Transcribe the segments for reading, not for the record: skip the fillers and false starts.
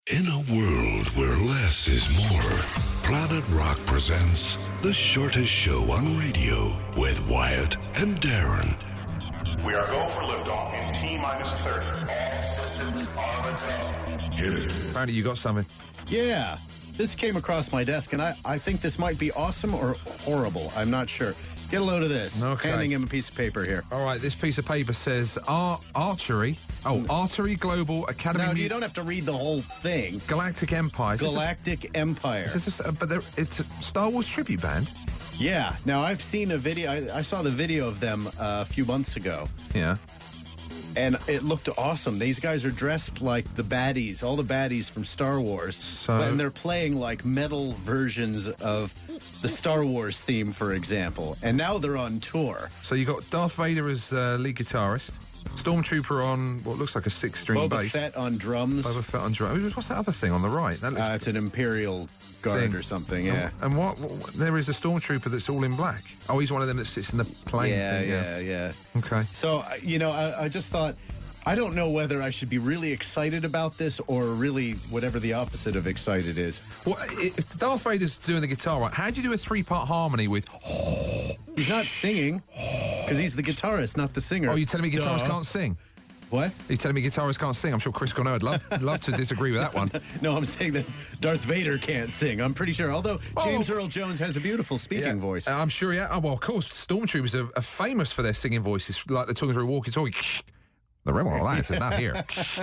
In a world where less is more, Planet Rock presents the shortest show on radio with Wyatt and Darren. We are go for liftoff in T-minus 30. All systems are go. Hit it. Apparently you got something. Yeah, this came across my desk, and I think this might be awesome or horrible. I'm not sure. Get a load of this. Okay. Handing him a piece of paper here. All right, this piece of paper says archery. Oh, Artery Global Academy. No, you don't have to read the whole thing. Galactic Empire. Galactic Empire. It's a Star Wars tribute band. Yeah. Now, I've seen a video. I saw the video of them a few months ago. Yeah. And it looked awesome. These guys are dressed like the baddies, all the baddies from Star Wars. And they're playing like metal versions of the Star Wars theme, for example. And now they're on tour. So you got Darth Vader as lead guitarist, Stormtrooper on what looks like a 6-string bass. Boba Fett on drums. Boba Fett on drums. What's that other thing on the right? That looks It's an Imperial Guard or something, yeah. And what? There is a Stormtrooper that's all in black. Oh, he's one of them that sits in the plane. Yeah. Okay. So, I just thought, I don't know whether I should be really excited about this or really whatever the opposite of excited is. Well, if Darth Vader's doing the guitar, right, how do you do a 3-part harmony with... He's not singing, because he's the guitarist, not the singer. Oh, you're telling me guitarists can't sing? What? You're telling me guitarists can't sing? I'm sure Chris Cornell would love to disagree with that one. No, I'm saying that Darth Vader can't sing. I'm pretty sure. Although James Earl Jones has a beautiful speaking voice. I'm sure, yeah. Oh, well, of course, Stormtroopers are famous for their singing voices, like they're talking through a walkie-talkie. The Rebel Alliance is not here.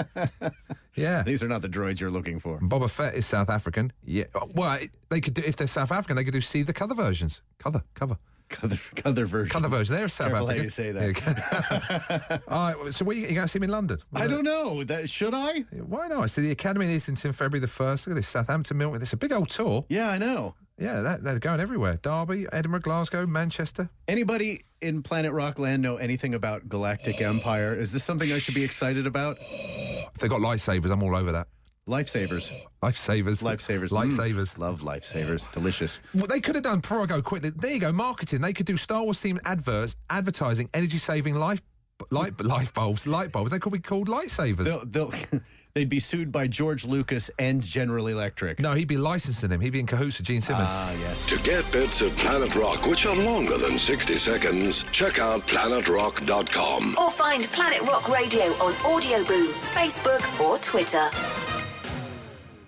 Yeah. These are not the droids you're looking for. Boba Fett is South African. Yeah. Well, they could do, if they're South African, they could do See the Cover versions. Cover version. Cover version. They're South Careful African. how you say that. All right, so you going to see him in London? I don't know. Should I? Why not? So the Academy in Islington, February the 1st. Look at this, Southampton, Milton. It's a big old tour. Yeah, I know. Yeah, they're going everywhere. Derby, Edinburgh, Glasgow, Manchester. Anybody in Planet Rock land know anything about Galactic Empire? Is this something I should be excited about? If they got lightsabers, I'm all over that. Lifesavers. Lifesavers. Love lifesavers. Delicious. What they could have done, before I go quickly, there you go, marketing. They could do Star Wars themed adverts, advertising energy-saving light bulbs. They could be called lightsavers. They'd be sued by George Lucas and General Electric. No, he'd be licensing them. He'd be in cahoots with Gene Simmons. Yes. To get bits of Planet Rock, which are longer than 60 seconds, check out planetrock.com. Or find Planet Rock Radio on Audio Boom, Facebook or Twitter.